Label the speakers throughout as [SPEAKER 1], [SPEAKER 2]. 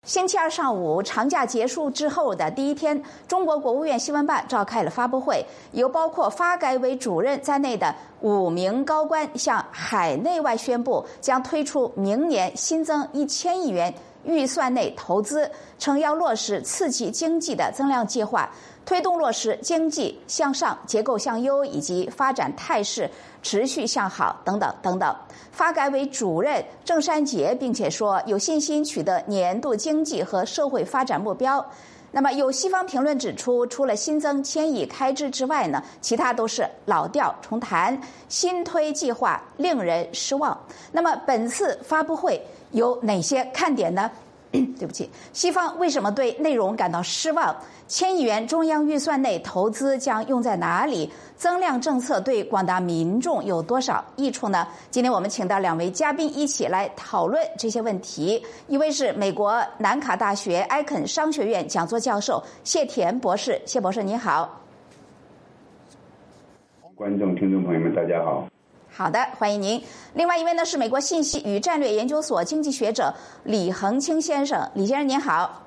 [SPEAKER 1] 星期二上午，长假结束之后的第一天，中国国务院新闻办召开了发布会，由包括发改委主任在内的5名高官向海内外宣布，将推出明年新增1000亿元预算内投资，称要落实刺激经济的增量计划，推动落实经济向上、结构向优以及发展态势持续向好等等等等。发改委主任郑山杰并且说，有信心取得年度经济和社会发展目标。那么有西方评论指出，除了新增1000亿开支之外呢，其他都是老调重弹，新推计划令人失望。那么本次发布会有哪些看点呢？对不起，西方为什么对内容感到失望？1000亿元中央预算内投资将用在哪里？增量政策对广大民众有多少益处呢？今天我们请到2位嘉宾一起来讨论这些问题。一位是美国南卡大学埃肯商学院讲座教授谢田博士，谢博士你好。
[SPEAKER 2] 观众、听众朋友们，大家好。
[SPEAKER 1] 好的，欢迎您。另外一位呢是美国信息与战略研究所经济学者李恒清先生，李先生您好。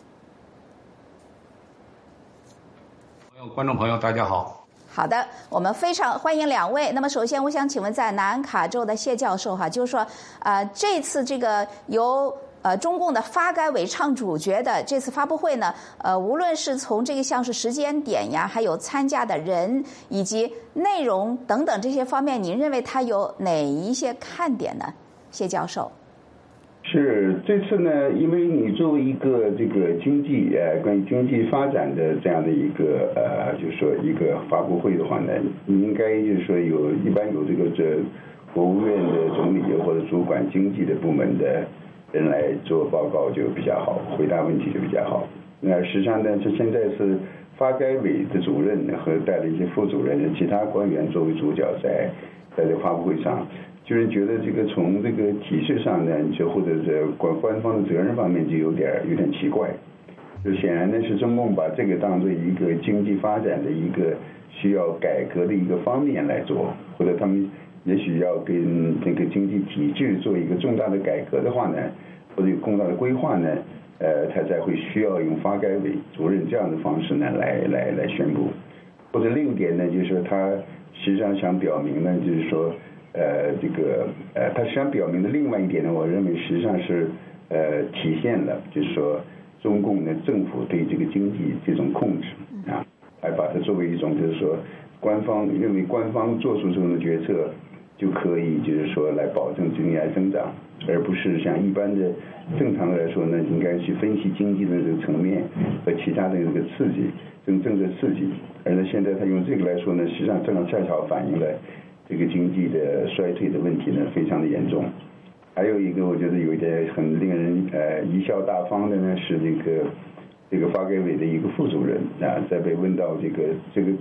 [SPEAKER 3] 观众朋友大家好。
[SPEAKER 1] 好的，我们非常欢迎2位。那么首先我想请问在南卡州的谢教授就是说这次这个由中共的发改委唱主角的这次发布会呢，无论是从这个像是时间点呀，还有参加的人以及内容等等这些方面，您认为它有哪一些看点呢？谢教授。
[SPEAKER 2] 是这次呢，因为你作为一个这个经济关于经济发展的这样的一个就是说一个发布会的话呢，你应该就是说一般有这国务院的总理或者主管经济的部门的人来做报告就比较好，回答问题就比较好。那实际上呢，现在是发改委的主任和带了一些副主任的其他官员作为主角在这个发布会上。就是觉得这个从这个体制上呢，就或者是官方的责任方面就有点奇怪。就显然呢是中共把这个当作一个经济发展的一个需要改革的一个方面来做，或者他们也许要跟这个经济体制做一个重大的改革的话呢，或者有重大的规划呢，他才会需要用发改委主任这样的方式呢来宣布。或者另一点呢，就是说他实际上想表明呢，就是说。他实际上表明的另外一点呢，我认为实际上是体现了，就是说中共的政府对这个经济这种控制还把它作为一种就是说官方认为官方做出这种决策就可以就是说来保证经济增长，而不是像一般的正常来说呢，应该去分析经济的这个层面和其他的这个刺激，这种政策刺激，而呢现在他用这个来说呢，实际上正好恰巧反映了。这个经济的衰退的问题呢，非常的严重。还有一个，我觉得有一点很令人贻笑大方的呢，是这个发改委的一个副主任在被问到这个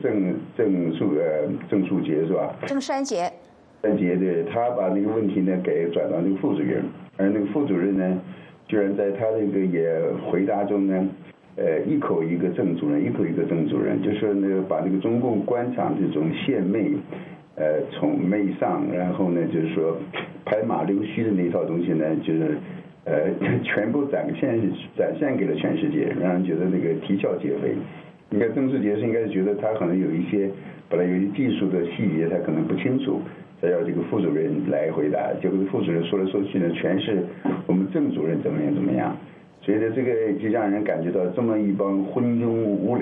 [SPEAKER 2] 郑树杰是吧？
[SPEAKER 1] 郑山杰
[SPEAKER 2] 对，他把那个问题呢给转到那个副主任，而那个副主任呢，居然在他这个也回答中呢，一口一个郑主任，一口一个郑主任，就是那个把那个中共官场这种献媚。从媚上，然后呢，就是说拍马溜须的那套东西呢，就是全部展现给了全世界，让人觉得那个啼笑皆非。应该郑世杰是应该觉得他可能有一些本来有一些技术的细节他可能不清楚，才要这个副主任来回答。结果副主任说来说去呢，全是我们郑主任怎么样。所以呢，这个就让人感觉到这么一帮昏庸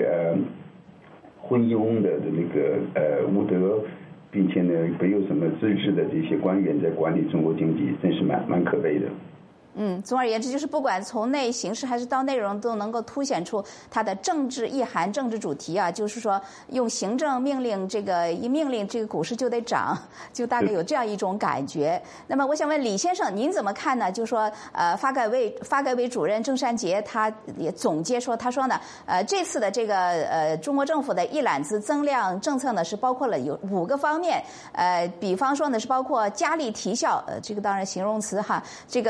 [SPEAKER 2] 的那个无德。并且呢，没有什么资质的这些官员在管理中国经济，真是蛮可悲的。
[SPEAKER 1] 总而言之，就是不管从内形式还是到内容，都能够凸显出它的政治意涵、政治主题啊。就是说，用行政命令一命令，这个股市就得涨，就大概有这样一种感觉。那么，我想问李先生，您怎么看呢？就说发改委主任郑山杰他也总结说，他说呢，这次的这个中国政府的一揽子增量政策呢，是包括了有5个方面。比方说呢，是包括加力提效，这个当然形容词哈，这个实施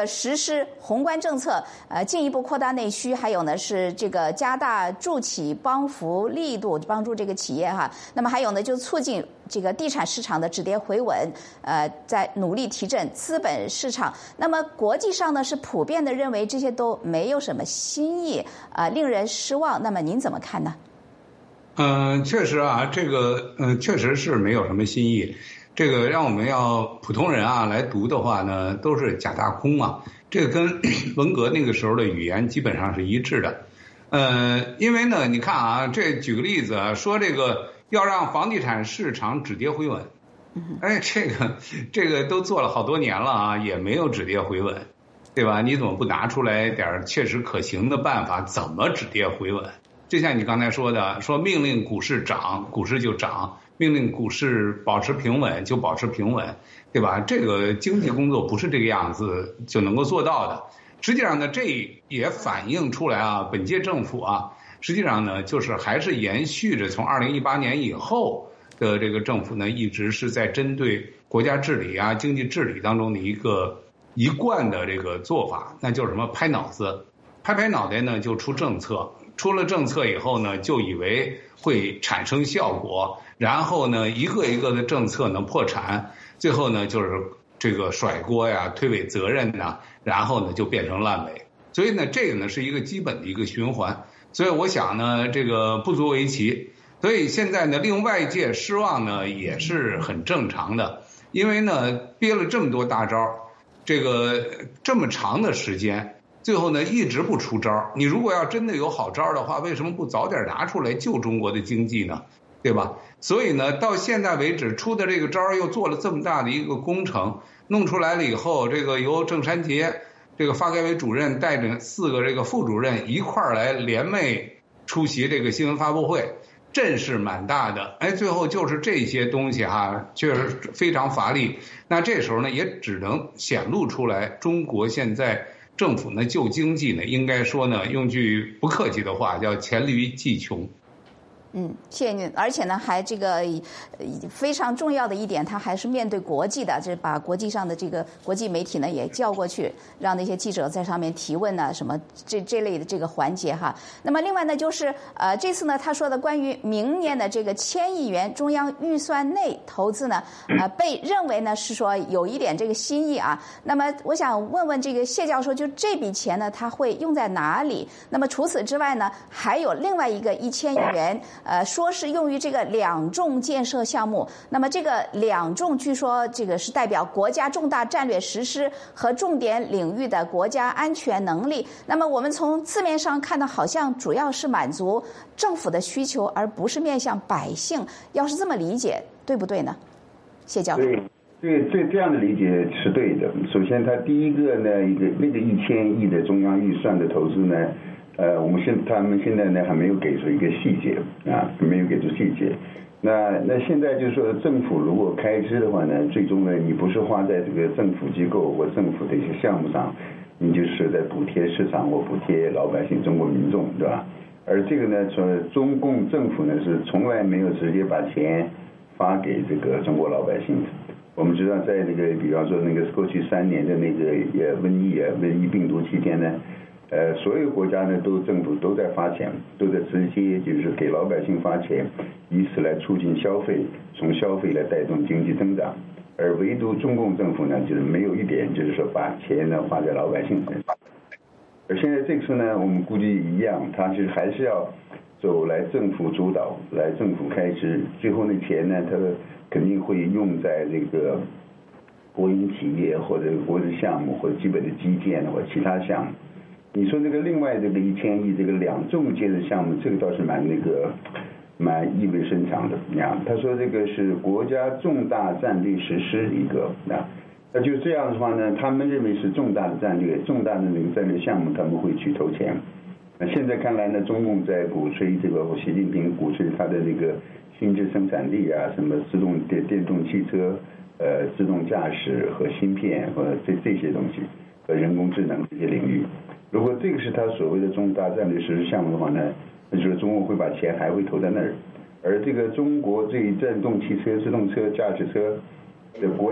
[SPEAKER 1] 是宏观政策，进一步扩大内需，还有呢是这个加大助企帮扶力度，帮助这个企业哈。那么还有呢，就促进这个地产市场的止跌回稳，在努力提振资本市场。那么国际上呢是普遍的认为这些都没有什么新意，令人失望。那么您怎么看呢？
[SPEAKER 3] 确实啊，这个确实是没有什么新意。这个让我们要普通人啊来读的话呢，都是假大空嘛。这个跟文革那个时候的语言基本上是一致的。因为呢，你看啊，这举个例子啊，说这个要让房地产市场止跌回稳，哎，这个都做了好多年了啊，也没有止跌回稳，对吧？你怎么不拿出来点确实可行的办法，怎么止跌回稳？就像你刚才说的，说命令股市涨，股市就涨；命令股市保持平稳，就保持平稳，对吧？这个经济工作不是这个样子就能够做到的。实际上呢，这也反映出来啊，本届政府啊，实际上呢，就是还是延续着从2018年以后的这个政府呢，一直是在针对国家治理啊、经济治理当中的一个一贯的这个做法，那就是什么？拍脑子，拍脑袋呢，就出政策。出了政策以后呢，就以为会产生效果，然后呢，一个一个的政策呢破产，最后呢就是这个甩锅呀、推诿责任呐，然后呢就变成烂尾。所以呢，这个呢是一个基本的一个循环。所以我想呢，这个不足为奇。所以现在呢，令外界失望呢也是很正常的，因为呢憋了这么多大招，这个这么长的时间。最后呢，一直不出招。你如果要真的有好招的话，为什么不早点拿出来救中国的经济呢？对吧？所以呢，到现在为止出的这个招又做了这么大的一个工程，弄出来了以后，这个由郑山杰这个发改委主任带着4个这个副主任一块儿来联袂出席这个新闻发布会，阵势蛮大的。哎，最后就是这些东西哈，确实非常乏力。那这时候呢，也只能显露出来中国现在。政府呢救经济呢，应该说呢，用句不客气的话，叫黔驴技穷。
[SPEAKER 1] 谢谢您。而且呢，还这个非常重要的一点，他还是面对国际的，就是把国际上的这个国际媒体呢也叫过去，让那些记者在上面提问呢，什么这类的这个环节哈。那么另外呢，就是这次呢他说的关于明年的这个1000亿元中央预算内投资呢，被认为呢是说有一点这个新意啊。那么我想问问这个谢教授，就这笔钱呢，它会用在哪里？那么除此之外呢，还有另外一个1000亿元。说是用于这个2重建设项目。那么这个2重，据说这个是代表国家重大战略实施和重点领域的国家安全能力。那么我们从字面上看到，好像主要是满足政府的需求，而不是面向百姓。要是这么理解，对不对呢？谢教授。
[SPEAKER 2] 对，这样的理解是对的。首先，它第一个呢，那个1000亿的中央预算的投资呢。他们现在呢还没有给出一个细节啊，没有给出细节。那现在就是说，政府如果开支的话呢，最终呢，你不是花在这个政府机构或政府的一些项目上，你就是在补贴市场或补贴老百姓、中国民众，对吧？而这个呢，说中共政府呢是从来没有直接把钱发给这个中国老百姓。我们知道，在那个比方说那个过去3年的那个瘟疫病毒期间呢。所有国家呢政府都在发钱，都在直接就是给老百姓发钱，以此来促进消费，从消费来带动经济增长。而唯独中共政府呢，就是没有一点就是说把钱呢花在老百姓身上。而现在这次呢，我们估计一样，它是还是要走来政府主导，来政府开支，最后那钱呢，它肯定会用在这个国营企业或者国有项目或者基本的基建或者其他项目。你说这个另外这个1000亿这个2重建设项目，这个倒是蛮意味深长的呀。他说这个是国家重大战略实施一个那就这样的话呢，他们认为是重大的那个战略项目，他们会去投钱。那现在看来呢，中共在鼓吹这个习近平鼓吹他的这个新质生产力啊，什么电动汽车、自动驾驶和芯片和这些东西和人工智能这些领域。如果这个是他所谓的重大战略实施项目的话呢，那就是中国会把钱还会投在那儿。而这个中国这一电动汽车、自动车、驾驶车的国家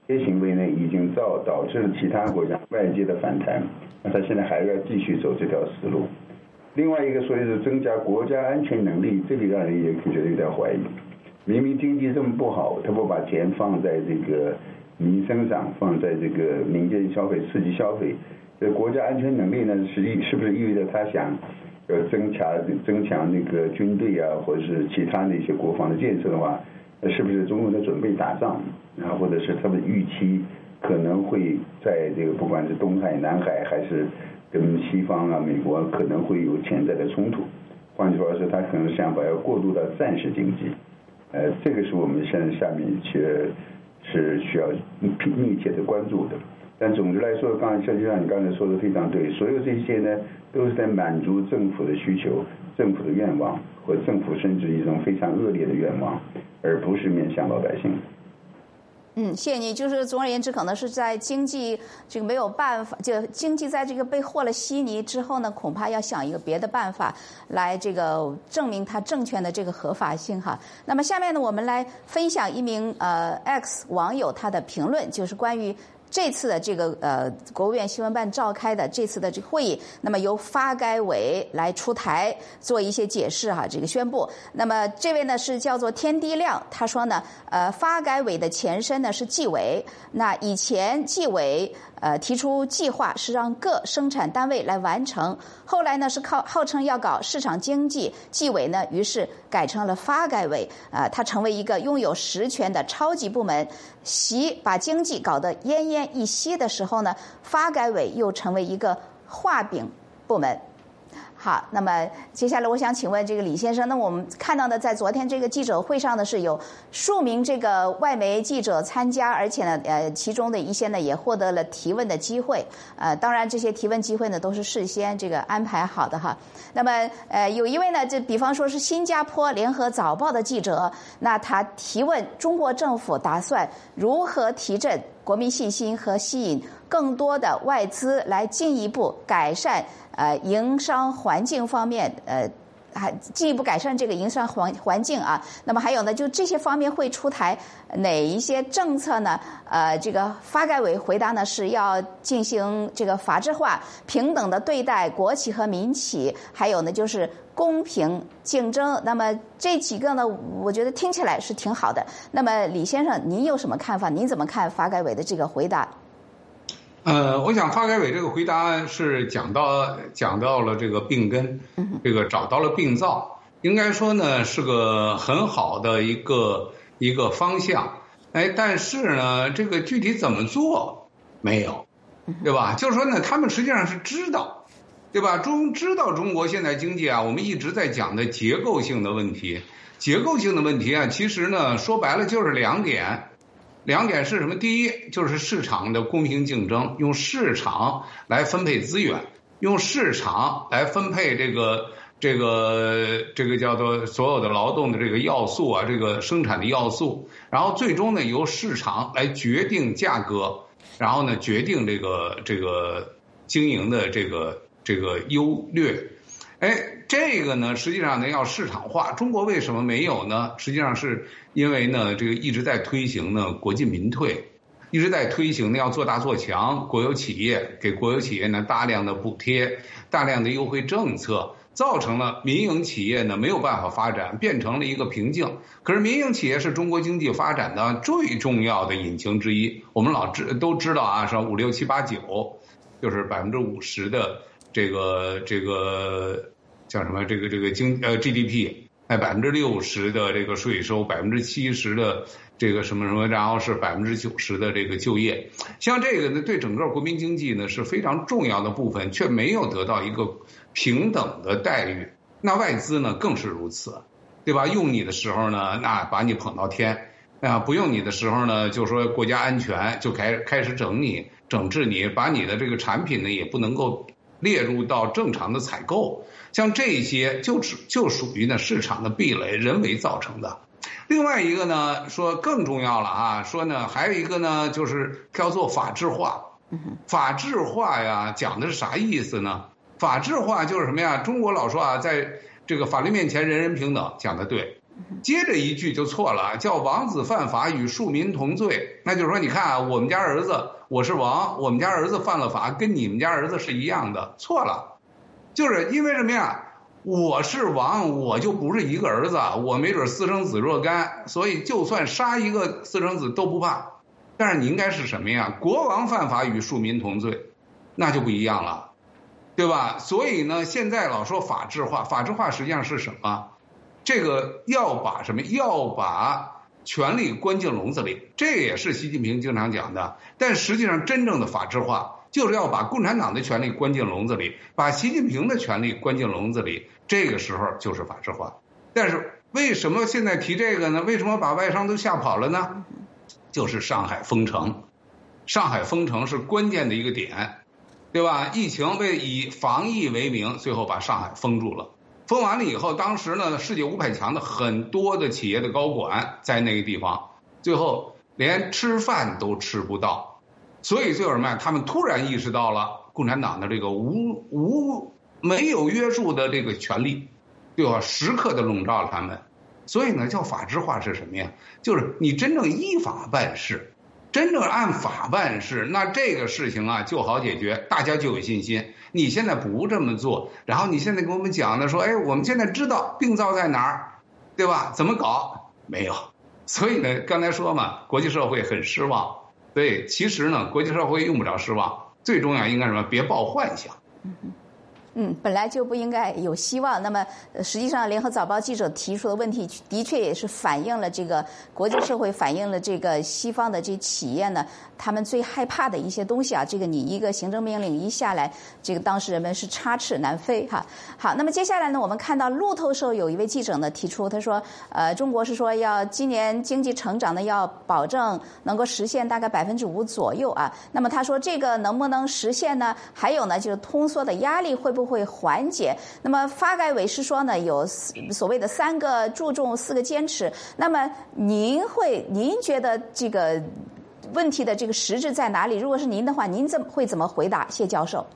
[SPEAKER 2] 这些行为呢已经导致了其他国家外界的反弹，那他现在还要继续走这条死路。另外一个说的是增加国家安全能力，这个让人也觉得有点怀疑。明明经济这么不好，他不把钱放在这个民生上，放在这个民间消费、刺激消费，这国家安全能力呢，是不是意味着他想要增强那个军队啊，或者是其他的一些国防的建设的话，是不是中共在准备打仗啊？或者是他们预期可能会在这个不管是东海、南海，还是跟西方啊、美国可能会有潜在的冲突。换句话说，他可能想法要过渡到战时经济。这个是我们现在下面是需要密切的关注的。但总之来说，就像你刚才说的非常对，所有这些呢都是在满足政府的需求、政府的愿望，或政府甚至一种非常恶劣的愿望，而不是面向老百姓。
[SPEAKER 1] 谢谢你。就是总而言之，可能是在经济这个没有办法，就经济在这个被和了稀泥之后呢，恐怕要想一个别的办法来这个证明它政权的这个合法性哈。那么下面呢，我们来分享一名X 网友他的评论，就是关于这次的这个国务院新闻办召开的这次的这个会议，那么由发改委来出台做一些解释哈，这个宣布。那么这位呢是叫做天地亮，他说呢，发改委的前身呢是纪委，那以前纪委提出计划是让各生产单位来完成，后来呢是号称要搞市场经济，纪委呢于是改成了发改委，它成为一个拥有实权的超级部门。把经济搞得奄奄一息的时候呢，发改委又成为一个画饼部门。好，那么接下来我想请问这个李先生，那我们看到的在昨天这个记者会上呢，是有数名这个外媒记者参加，而且呢，其中的一些呢也获得了提问的机会。当然这些提问机会呢都是事先这个安排好的哈。那么有一位呢，就比方说是新加坡联合早报的记者，那他提问中国政府打算如何提振国民信心和吸引更多的外资来进一步改善营商环境方面还进一步改善这个营商环境啊。那么还有呢，就这些方面会出台哪一些政策呢？这个发改委回答呢是要进行这个法治化、平等的对待国企和民企，还有呢就是公平竞争。那么这几个呢，我觉得听起来是挺好的。那么李先生，您有什么看法？您怎么看发改委的这个回答？
[SPEAKER 3] 我想发改委这个回答是讲到了这个病根，这个找到了病灶，应该说呢是个很好的一个方向。但是呢，这个具体怎么做没有，对吧？就是说呢，他们实际上是知道，对吧？知道中国现在经济啊，我们一直在讲的结构性的问题。结构性的问题啊，其实呢说白了就是两点是什么？第一就是市场的公平竞争，用市场来分配资源，用市场来分配这个叫做所有的劳动的这个要素啊，这个生产的要素，然后最终呢由市场来决定价格，然后呢决定这个经营的这个优劣。这个呢实际上呢要市场化，中国为什么没有呢？实际上是因为呢这个一直在推行呢国进民退，一直在推行呢要做大做强国有企业，给国有企业呢大量的补贴，大量的优惠政策，造成了民营企业呢没有办法发展，变成了一个瓶颈。可是民营企业是中国经济发展的最重要的引擎之一，我们都知道啊，是5、6、7、8、9，就是50%的这个叫什么？这个GDP， 60%的这个税收，70%的这个什么，然后是90%的这个就业。像这个呢，对整个国民经济呢是非常重要的部分，却没有得到一个平等的待遇。那外资呢更是如此，对吧？用你的时候呢，那把你捧到天。不用你的时候呢，就说国家安全就开始整治你，把你的这个产品呢也不能够列入到正常的采购。像这些就属于呢市场的壁垒，人为造成的。另外一个呢，说更重要了啊，说呢还有一个呢就是叫做法治化。法治化呀，讲的是啥意思呢？法治化就是什么呀？中国老说啊，在这个法律面前人人平等，讲的对。 接着一句就错了，叫王子犯法与庶民同罪。那就是说，你看啊，我们家儿子我是王，我们家儿子犯了法，跟你们家儿子是一样的，错了。就是因为什么呀？我是王，我就不是一个儿子，我没准私生子若干，所以就算杀一个私生子都不怕。但是你应该是什么呀？国王犯法与庶民同罪，那就不一样了，对吧？所以呢，现在老说法治化，法治化实际上是什么？这个要把什么？要把权力关进笼子里，这也是习近平经常讲的。但实际上，真正的法治化就是要把共产党的权力关进笼子里，把习近平的权力关进笼子里，这个时候就是法治化。但是为什么现在提这个呢？为什么把外商都吓跑了呢？就是上海封城，上海封城是关键的一个点，对吧？疫情以防疫为名，最后把上海封住了。封完了以后，当时呢，世界500强的很多的企业的高管在那个地方，最后连吃饭都吃不到。所以最后什么呀？他们突然意识到了共产党的这个没有约束的这个权利，对吧？时刻的笼罩了他们。所以呢，叫法治化是什么呀？就是你真正依法办事，真正按法办事，那这个事情啊就好解决，大家就有信心。你现在不这么做，然后你现在跟我们讲的说，哎，我们现在知道病灶在哪儿，对吧？怎么搞？没有。所以呢，刚才说嘛，国际社会很失望。对，其实呢，国际社会用不着失望，最重要应该什么？别抱幻想。
[SPEAKER 1] 本来就不应该有希望。那么，实际上，联合早报记者提出的问题，的确也是反映了这个国际社会，反映了这个西方的这企业呢，他们最害怕的一些东西啊。这个你一个行政命令一下来，这个当事人们是插翅难飞哈。好，那么接下来呢，我们看到路透社有一位记者呢提出，他说，中国是说要今年经济成长呢要保证能够实现大概5%左右啊。那么他说这个能不能实现呢？还有呢，就是通缩的压力会不会缓解？那么发改委是说呢，有所谓的3个注重4个坚持。那么您觉得这个问题的这个实质在哪里？如果是您的话，您会怎么回答？谢教授。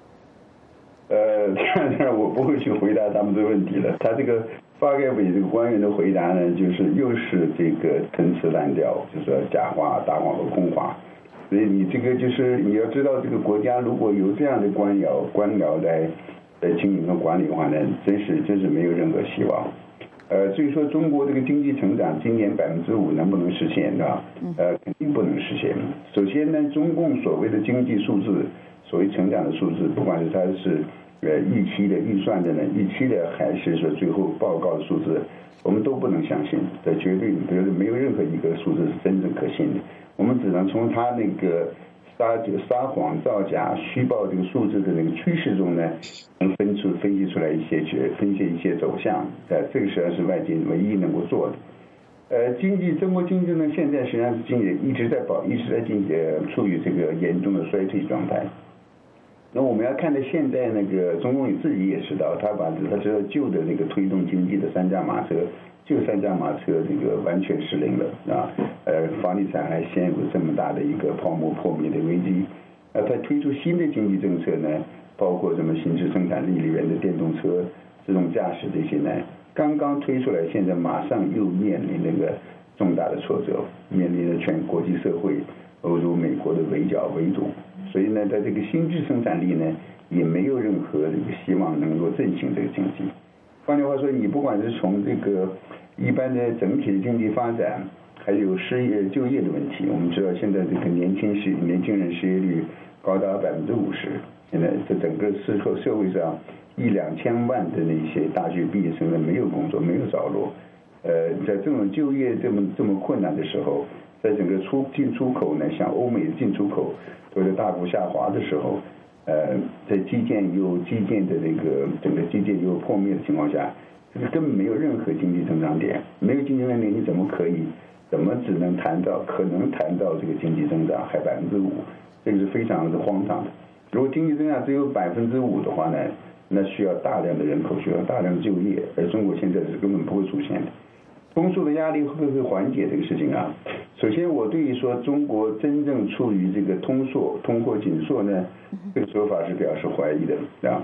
[SPEAKER 2] 我不会去回答他们这个问题了。他这个发改委这个官员的回答呢，就是又是这个陈词滥调，就是说假话、大话和空话。所以你这个就是你要知道，这个国家如果有这样的官僚来经营和管理的话呢，真是没有任何希望。所以说中国这个经济成长今年5%能不能实现呢？肯定不能实现。首先呢，中共所谓的经济数字，所谓成长的数字，不管是它是预期的、预算的呢，预期的还是说最后报告的数字，我们都不能相信。这绝对没有任何一个数字是真正可信的。我们只能从它那个撒谎、造假、虚报这个数字的那个趋势中呢，能分析出来一些走向。这个实际上是外界唯一能够做的。中国经济呢，现在实际上是一直在处于这个严重的衰退状态。那我们要看到现在那个中共自己也知道，他知道旧的那个推动经济的3驾马车，这个完全失灵了啊！房地产还陷入这么大的一个泡沫破灭的危机。他推出新的经济政策呢，包括什么新质生产力里面的电动车、自动驾驶这些呢，刚刚推出来，现在马上又面临那个重大的挫折，面临了全国际社会、欧洲、美国的围堵。所以呢，在这个新质生产力呢，也没有任何这个希望能够振兴这个经济。换句话说，你不管是从这个一般的整体的经济发展，还有失业就业的问题，我们知道现在这个年轻人失业率高达50%，现在这整个社会上1-2千万的那些大学毕业生呢没有工作，没有着落。在这种就业这么困难的时候，在整个进出口呢，像欧美的进出口都在大幅下滑的时候，在基建的这个整个基建又破灭的情况下，这个根本没有任何经济增长点，没有经济增长点，你怎么只能可能谈到这个经济增长还5%，这个是非常的荒唐的。如果经济增长只有5%的话呢，那需要大量的人口，需要大量的就业，而中国现在是根本不会出现的。通缩的压力会不会缓解这个事情啊？首先，我对于说中国真正处于这个通货紧缩呢，这个说法是表示怀疑的啊。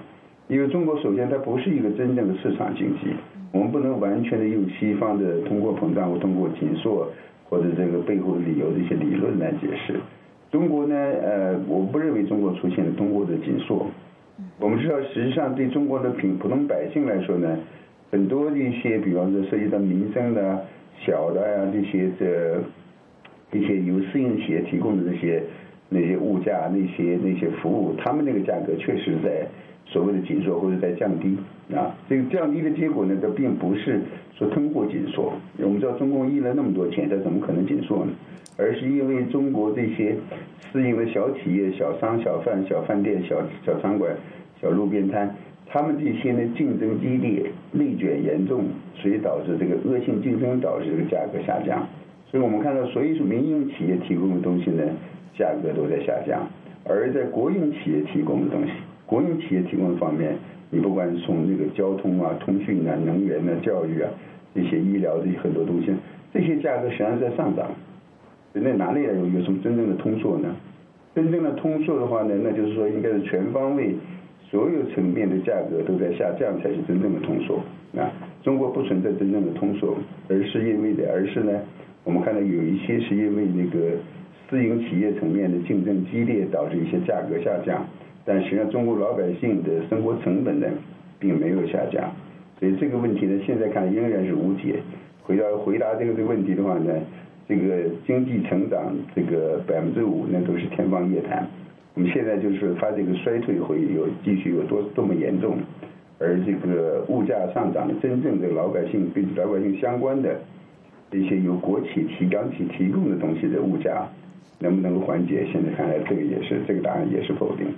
[SPEAKER 2] 因为中国首先它不是一个真正的市场经济，我们不能完全的用西方的通货膨胀或通货紧缩或者这个背后的理由的一些理论来解释。中国呢，我不认为中国出现了通货的紧缩。我们知道，实际上对中国的普通百姓来说呢，很多的一些，比方说涉及到民生的、小的呀、这些由私营企业提供的那些物价、那些服务，他们那个价格确实在所谓的紧缩或者在降低啊。这个降低的结果呢，它并不是说通过紧缩。我们知道中共印了那么多钱，它怎么可能紧缩呢？而是因为中国这些私营的小企业、小商、小贩、小饭店、小餐馆、小路边摊，他们这些呢竞争激烈、内卷严重，所以导致这个恶性竞争导致这个价格下降。所以我们看到，所有民营企业提供的东西呢，价格都在下降，而在国营企业提供的东西，国营企业提供的方面，你不管是从这个交通啊、通讯啊、能源啊、教育啊这些医疗的很多东西，这些价格实际上在上涨。那哪里有什么真正的通缩呢？真正的通缩的话呢，那就是说应该是全方位、所有层面的价格都在下降，才是真正的通缩啊。中国不存在真正的通缩，而是呢，我们看到有一些是因为那个私营企业层面的竞争激烈，导致一些价格下降，但实际上中国老百姓的生活成本呢，并没有下降，所以这个问题呢，现在看仍然是无解。回答这个问题的话呢，这个经济成长这个5%，那都是天方夜谭。我们现在就是它这个衰退会继续有多么严重，而这个物价上涨的真正的老百姓跟老百姓相关的一些由国企提供的东西的物价能不能够缓解？现在看来这个答案也是否定的。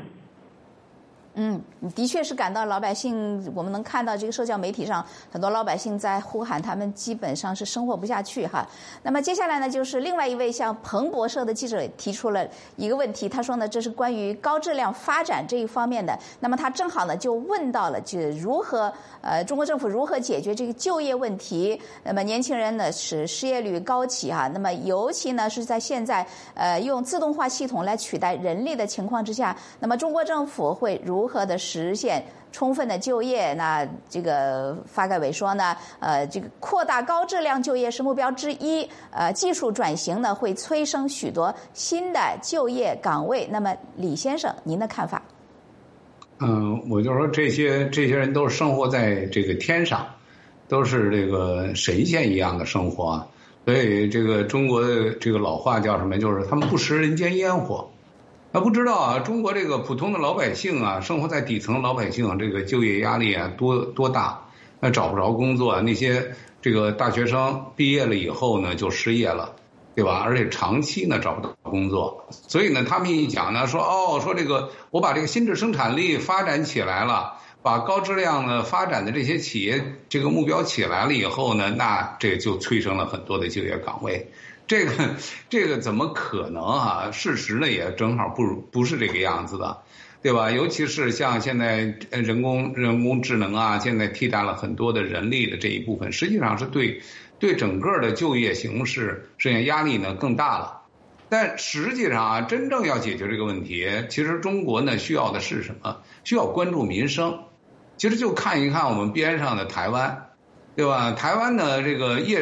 [SPEAKER 1] 的确是感到老百姓，我们能看到这个社交媒体上很多老百姓在呼喊，他们基本上是生活不下去哈。那么接下来呢，就是另外一位像彭博社的记者提出了一个问题，他说呢，这是关于高质量发展这一方面的。那么他正好呢就问到了，就中国政府如何解决这个就业问题。那么年轻人呢是失业率高企哈，那么尤其呢是在现在用自动化系统来取代人力的情况之下，那么中国政府会如何的实现充分的就业？那这个发改委说呢，这个扩大高质量就业是目标之一。技术转型呢会催生许多新的就业岗位。那么李先生，您的看法？
[SPEAKER 3] 我就说这些人都是生活在这个天上，都是这个神仙一样的生活，所以这个中国的这个老话叫什么？就是他们不食人间烟火。他不知道啊，中国这个普通的老百姓啊，生活在底层老百姓，这个就业压力啊多大？那找不着工作，那些这个大学生毕业了以后呢就失业了，对吧？而且长期呢找不到工作，所以呢他们一讲呢说这个我把这个新质生产力发展起来了，把高质量的发展的这些企业这个目标起来了以后呢，那这就催生了很多的就业岗位。这个怎么可能啊？事实呢也正好不是这个样子的，对吧？尤其是像现在人工智能啊，现在替代了很多的人力的这一部分，实际上是对整个的就业形势实际上压力呢更大了。但实际上啊，真正要解决这个问题，其实中国呢需要的是什么？需要关注民生。其实就看一看我们边上的台湾，对吧？台湾的这个夜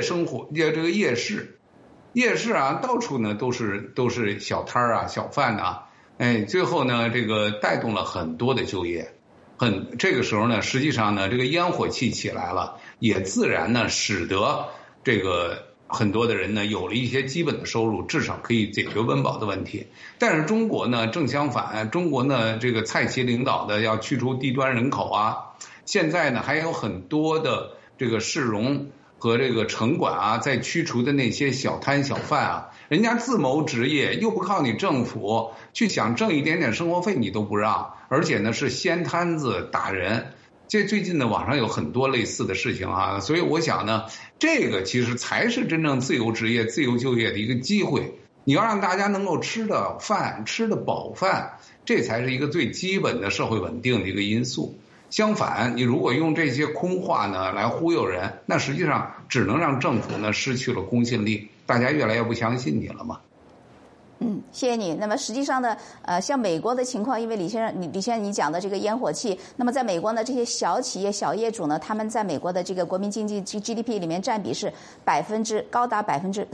[SPEAKER 3] 市啊，到处呢都是小摊儿啊、小贩啊，最后呢这个带动了很多的就业，这个时候呢，实际上呢这个烟火气起来了，也自然呢使得这个很多的人呢有了一些基本的收入，至少可以解决温饱的问题。但是中国呢正相反，中国呢这个蔡奇领导的要去除低端人口啊，现在呢还有很多的这个市容和这个城管啊，在驱除的那些小摊小贩啊，人家自谋职业，又不靠你政府去想挣一点点生活费，你都不让，而且呢是掀摊子打人。这最近呢网上有很多类似的事情啊，所以我想呢，这个其实才是真正自由职业、自由就业的一个机会。你要让大家能够吃得饭、吃得饱饭，这才是一个最基本的社会稳定的一个因素。相反，你如果用这些空话呢来忽悠人，那实际上只能让政府呢失去了公信力，大家越来越不相信你了嘛。
[SPEAKER 1] 谢谢你。那么实际上呢，像美国的情况，因为李先生你讲的这个烟火气，那么在美国呢，这些小企业、小业主呢，他们在美国的这个国民经济 GDP 里面占比是高达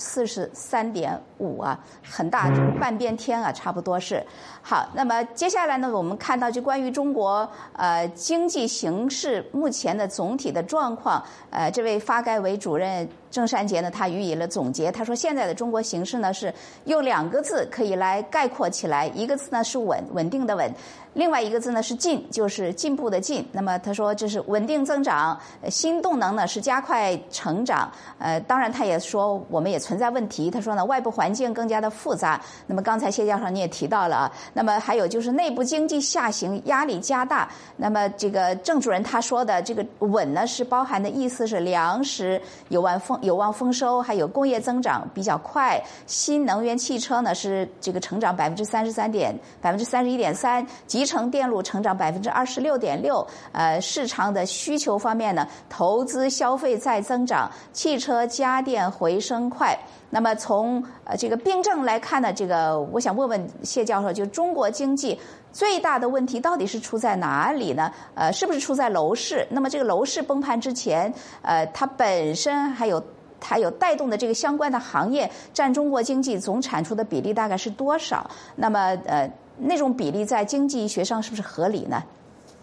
[SPEAKER 1] 43.5%啊，很大，就是半边天啊，差不多是。好，那么接下来呢，我们看到就关于中国经济形势目前的总体的状况，这位发改委主任郑山杰呢，他予以了总结。他说，现在的中国形势呢，是用2个字可以来概括起来，一个字呢是稳定的稳，另外一个字呢是进，就是进步的进。那么他说这是稳定增长，新动能呢是加快成长。当然他也说我们也存在问题。他说呢，外部环境更加的复杂。那么刚才谢教授你也提到了啊，那么还有就是内部经济下行压力加大。那么这个郑主任他说的这个稳呢，是包含的意思是粮食有望丰收，还有工业增长比较快，新能源汽车呢是这个成长31.3%，集成电路成长26.6%。市场的需求方面呢，投资消费再增长，汽车家电回升快。那么从这个病症来看呢，这个我想问问谢教授，就中国经济最大的问题到底是出在哪里呢？是不是出在楼市？那么这个楼市崩盘之前，它本身还有带动的这个相关的行业占中国经济总产出的比例大概是多少？那么那种比例在经济学上是不是合理呢？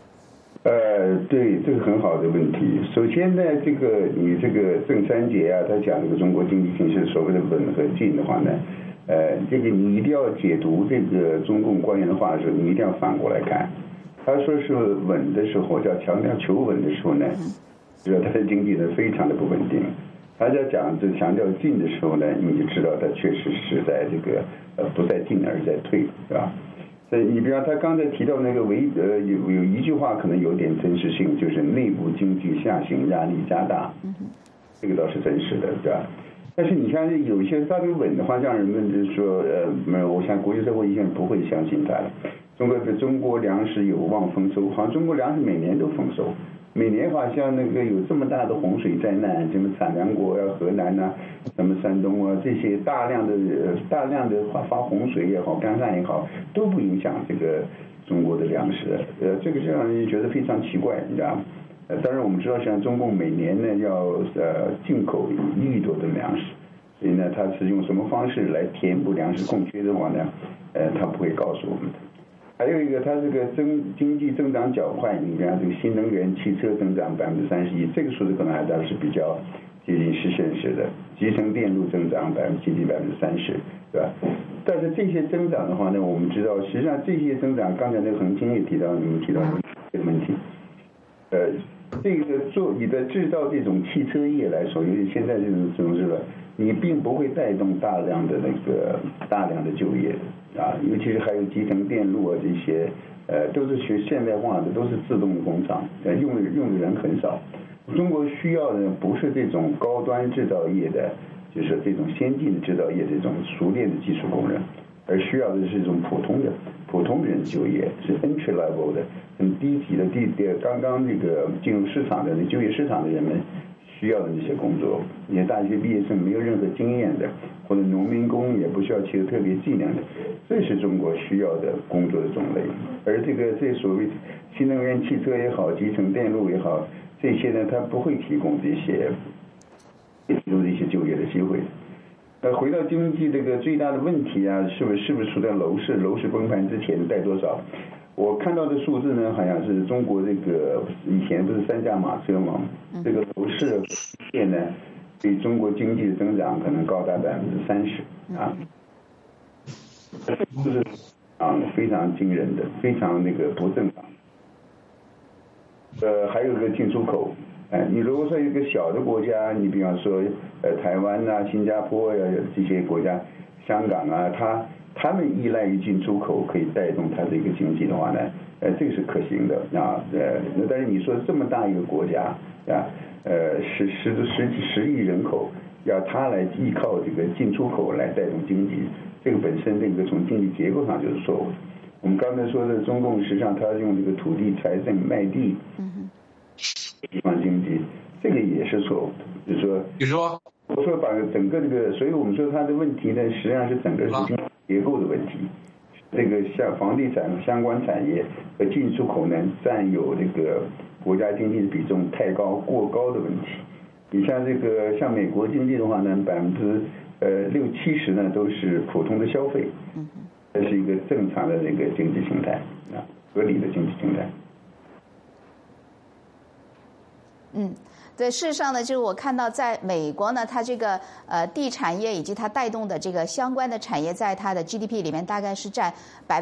[SPEAKER 2] 对，这个很好的问题。首先呢，你这个郑山杰啊，他讲这个中国经济形势所谓的稳和进的话呢，这个你一定要解读这个中共官员的话的时候，你一定要反过来看。他说是稳的时候，叫强调求稳的时候呢，就是他的经济呢非常的不稳定。他在强调进的时候呢，你就知道他确实是在这个不在进而在退，是吧？所以你比方他刚才提到那个有一句话可能有点真实性，就是内部经济下行压力加大，这个倒是真实的，对吧？但是你看有些稍微稳的话，让人们就是说我想国际社会已经不会相信他了。中国粮食有望丰收，好像中国粮食每年都丰收，每年好像那个有这么大的洪水灾难，什么产粮国啊、河南啊、什么山东啊，这些大量的发洪水也好、干旱也好，都不影响这个中国的粮食。这个就让人觉得非常奇怪，你知道吗？当然我们知道，像中共每年呢要进口1亿多的粮食，所以呢，它是用什么方式来填补粮食空缺的话呢？它不会告诉我们的。还有一个，它这个经济增长较快，你看这个新能源汽车增长31%，这个数字可能还倒是比较接近是现实的。集成电路增长接近30%，对吧？但是这些增长的话呢，我们知道，实际上这些增长，刚才那个恒清也提到，你们提到这个问题，这个你的制造这种汽车业来说，尤其现在这种是吧，你并不会带动大量的就业啊，尤其是还有集成电路啊这些，都是学现代化的，都是自动的工厂，用的人很少。中国需要的不是这种高端制造业的，就是这种先进的制造业这种熟练的技术工人，而需要的是这种普通人就业，是 entry level 的很低级的刚刚这个进入市场的就业市场的人们需要的那些工作，那些大学毕业生没有任何经验的，或者农民工也不需要其特别技能的，这是中国需要的工作的种类。而这所谓新能源汽车也好，集成电路也好，这些呢，它不会提供这些就业的机会。回到经济这个最大的问题啊，是不是处在楼市崩盘之前带多少？我看到的数字呢，好像是中国这个以前不是3驾马车嘛，这个楼市现呢，对中国经济的增长可能高达30%啊，这是非常惊人的，非常不正常。还有一个进出口。你如果说一个小的国家，你比方说台湾啊、新加坡呀这些国家，香港啊，他们依赖于进出口可以带动它的一个经济的话呢，这个是可行的啊。但是你说这么大一个国家啊，10亿人口，要它来依靠这个进出口来带动经济，这个本身从经济结构上就是错误的。我们刚才说的中共实际上它用这个土地财政卖地。地方经济，这个也是错误的。就是说，我说把整个所以我们说它的问题呢，实际上是整个是结构的问题，这个像房地产相关产业和进出口呢占有这个国家经济的比重太高过高的问题。你像这个像美国经济的话呢，60%-70%呢都是普通的消费，这是一个正常的这个经济形态啊，合理的经济形态。
[SPEAKER 1] 对，事实上呢，就是我看到在美国呢，它这个地产业以及它带动的这个相关的产业，在它的 GDP 里面大概是占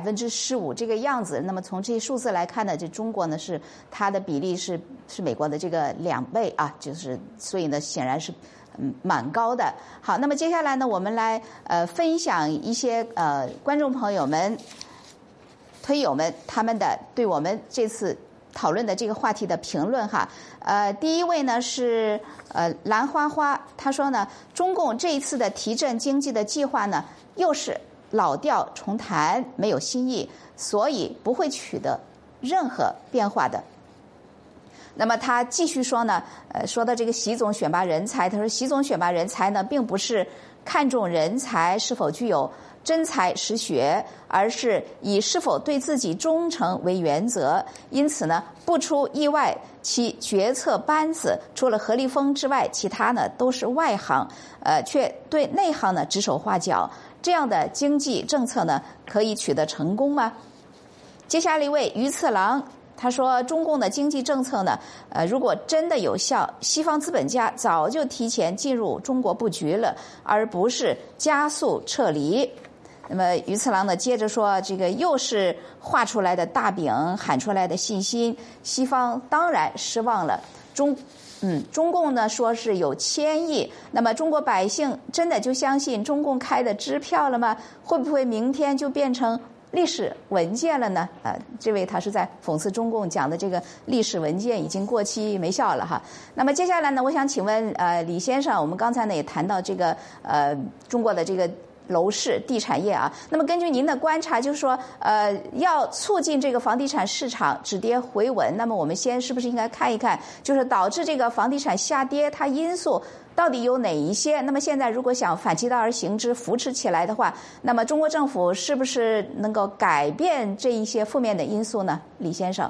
[SPEAKER 1] 15%这个样子。那么从这些数字来看呢，这中国呢是它的比例是美国的这个2倍啊，就是所以呢显然是蛮高的。好，那么接下来呢，我们来分享一些观众朋友们、推友们他们的对我们这次讨论的这个话题的评论哈。第一位呢是蓝花花，他说呢，中共这一次的提振经济的计划呢，又是老调重弹，没有新意，所以不会取得任何变化的。那么他继续说呢，说到这个习总选拔人才，他说习总选拔人才呢，并不是看重人才是否具有真才实学，而是以是否对自己忠诚为原则。因此呢，不出意外，其决策班子除了何立峰之外，其他呢都是外行，却对内行呢指手画脚。这样的经济政策呢，可以取得成功吗？接下来一位于次郎。他说，中共的经济政策呢，如果真的有效，西方资本家早就提前进入中国布局了，而不是加速撤离。那么于次郎呢，接着说，这个又是画出来的大饼，喊出来的信心，西方当然失望了。中共呢说是有1000亿，那么中国百姓真的就相信中共开的支票了吗？会不会明天就变成历史文件了呢？这位他是在讽刺中共讲的这个历史文件已经过期没效了哈。那么接下来呢，我想请问李先生，我们刚才呢也谈到这个中国的这个楼市地产业啊，那么根据您的观察，就是说要促进这个房地产市场止跌回稳，那么我们先是不是应该看一看，就是导致这个房地产下跌它因素到底有哪一些？那么现在如果想反其道而行之，扶持起来的话，那么中国政府是不是能够改变这一些负面的因素呢？李先生。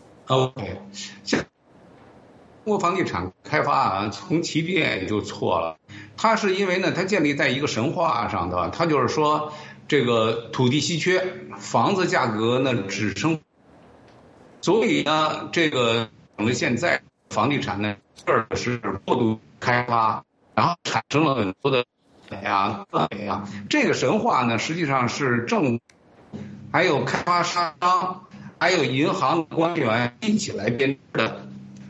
[SPEAKER 3] OK， 中国房地产开发啊，从起点就错了。它是因为呢，它建立在一个神话上的，它就是说这个土地稀缺，房子价格呢只升，所以呢，这个我们现在房地产呢是过度开发，然后产生了很多的这个神话呢，实际上是政府还有开发商还有银行官员一起来编织的。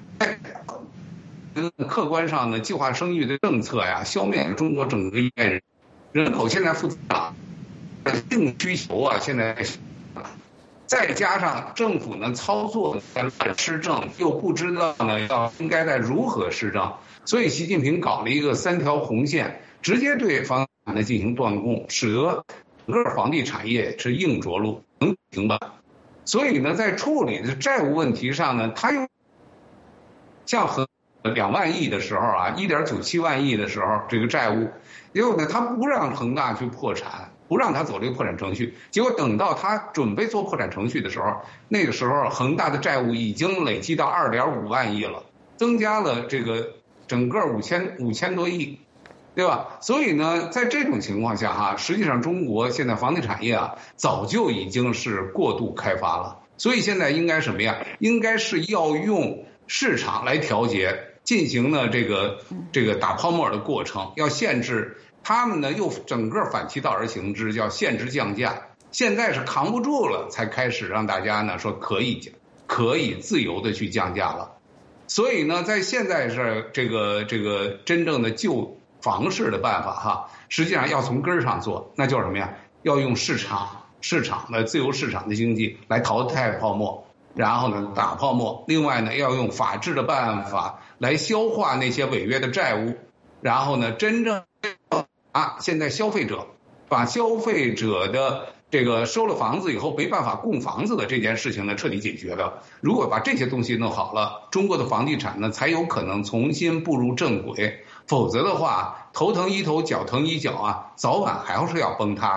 [SPEAKER 3] 客观上呢，计划生育的政策呀，消灭了中国整个一代人口现在复杂，性需求啊，现在再加上政府呢操作施政，又不知道呢应该在如何施政，所以习近平搞了一个3条红线，直接对房地产进行断供，使得整个房地产业是硬着陆，能停吧？所以呢，在处理的债务问题上呢，他又像2万亿的时候啊，1.97万亿的时候，这个债务，结果呢，他不让恒大去破产，不让他走这个破产程序，结果等到他准备做破产程序的时候，那个时候恒大的债务已经累积到2.5万亿了，增加了这个整个5000多亿，对吧？所以呢，在这种情况下哈，实际上中国现在房地产业啊，早就已经是过度开发了，所以现在应该什么呀？应该是要用市场来调节。进行了这个打泡沫的过程，要限制他们呢，又整个反其道而行之，叫限制降价。现在是扛不住了，才开始让大家呢说可以自由的去降价了。所以呢，在现在是这个真正的救房市的办法哈，实际上要从根儿上做，那叫什么呀？要用市场的自由市场的经济来淘汰泡沫。然后呢，打泡沫。另外呢，要用法治的办法来消化那些违约的债务。然后呢，真正现在把消费者的这个收了房子以后没办法供房子的这件事情呢，彻底解决了。如果把这些东西弄好了，中国的房地产呢才有可能重新步入正轨。否则的话，头疼一头，脚疼一脚啊，早晚还是要崩塌的。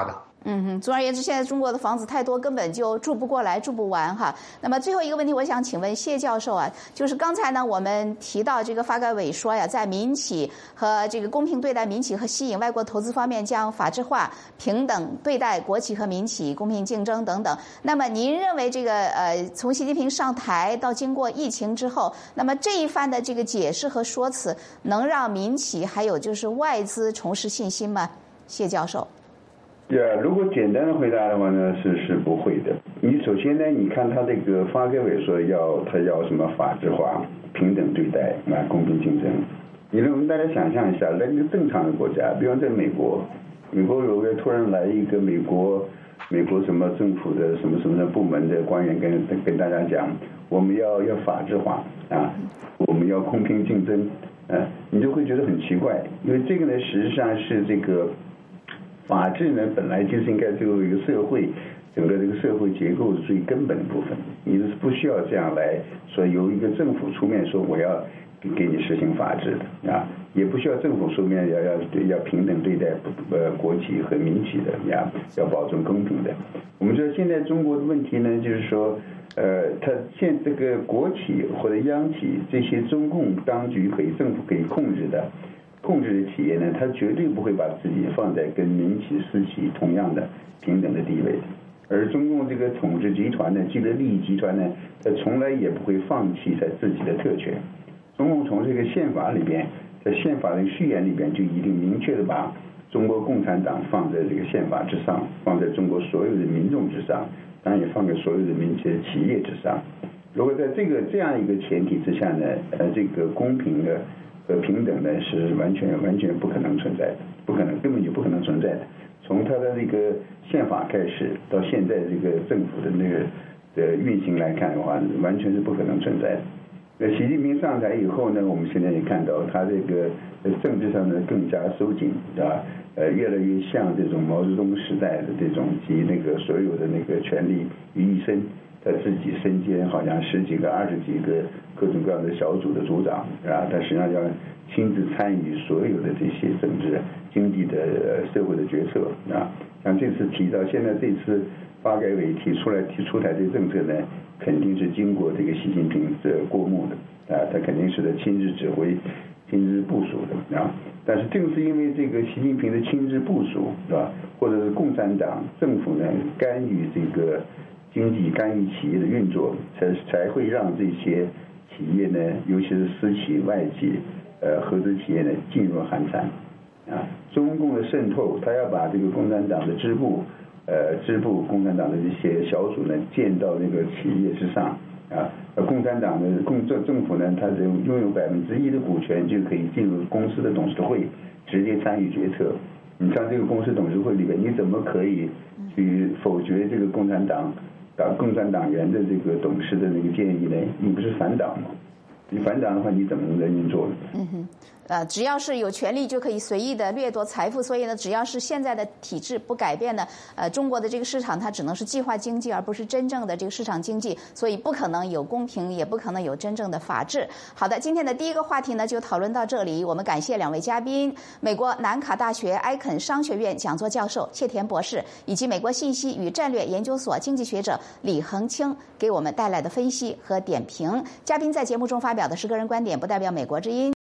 [SPEAKER 1] 总而言之，现在中国的房子太多，根本就住不过来，住不完哈。那么最后一个问题，我想请问谢教授啊，就是刚才呢我们提到这个发改委说呀，在民企和这个公平对待民企和吸引外国投资方面将法治化、平等对待国企和民企、公平竞争等等。那么您认为这个从习近平上台到经过疫情之后，那么这一番的这个解释和说辞，能让民企还有就是外资重拾信心吗？谢教授。
[SPEAKER 2] 如果简单的回答的话呢，是不会的。你首先呢，你看他这个发改委说他要什么法治化、平等对待公平竞争。你让大家想象一下，在一个正常的国家，比方在美国有个突然来一个美国什么政府的什么的部门的官员跟大家讲，我们要法治化我们要公平竞争你就会觉得很奇怪，因为这个呢实际上是这个。法治呢，本来就是应该作为一个社会整个这个社会结构的最根本的部分，你是不需要这样来说由一个政府出面说我要给你实行法治的也不需要政府出面要平等对待国企和民企的要保证公平的。我们知道现在中国的问题呢，就是说它现这个国企或者央企这些中共当局政府可以控制的企业呢，它绝对不会把自己放在跟民企、私企同样的平等的地位。而中共这个统治集团呢，既得利益集团呢，它从来也不会放弃在自己的特权。中共从这个宪法里边，在宪法的序言里边就一定明确的把中国共产党放在这个宪法之上，放在中国所有的民众之上，当然也放在所有的企业之上。如果在这样一个前提之下呢，这个公平的和平等呢是完全不可能存在的，根本就不可能存在的。从它的这个宪法开始到现在这个政府的那个的运行来看的话，完全是不可能存在的。那习近平上台以后呢，我们现在也看到他这个政治上呢更加收紧越来越像这种毛泽东时代的这种集那个所有的那个权力于一身。他自己身兼好像10几个、20几个各种各样的小组的组长，他实际上要亲自参与所有的这些政治、经济的社会的决策像这次提到现在这次发改委提出台这政策呢，肯定是经过这个习近平过目的他肯定是亲自指挥、亲自部署的但是正是因为这个习近平的亲自部署或者是共产党政府呢干预这个。经济干预企业的运作，才会让这些企业呢，尤其是私企、外企、合资企业呢进入寒蝉中共的渗透，他要把这个共产党的支部共产党的这些小组呢建到那个企业之上共产党的政府呢，他拥有1%的股权就可以进入公司的董事会，直接参与决策。你像这个公司董事会里边，你怎么可以去否决这个共产党员的这个董事的那个建议呢？你不是反党吗？你反党的话，你怎么能运作呢？
[SPEAKER 1] 只要是有权利就可以随意的掠夺财富，所以呢，只要是现在的体制不改变呢，中国的这个市场它只能是计划经济，而不是真正的这个市场经济，所以不可能有公平，也不可能有真正的法治。好的，今天的第一个话题呢就讨论到这里，我们感谢2位嘉宾，美国南卡大学埃肯商学院讲座教授谢田博士，以及美国信息与战略研究所经济学者李恒清给我们带来的分析和点评。嘉宾在节目中发表的是个人观点，不代表美国之音。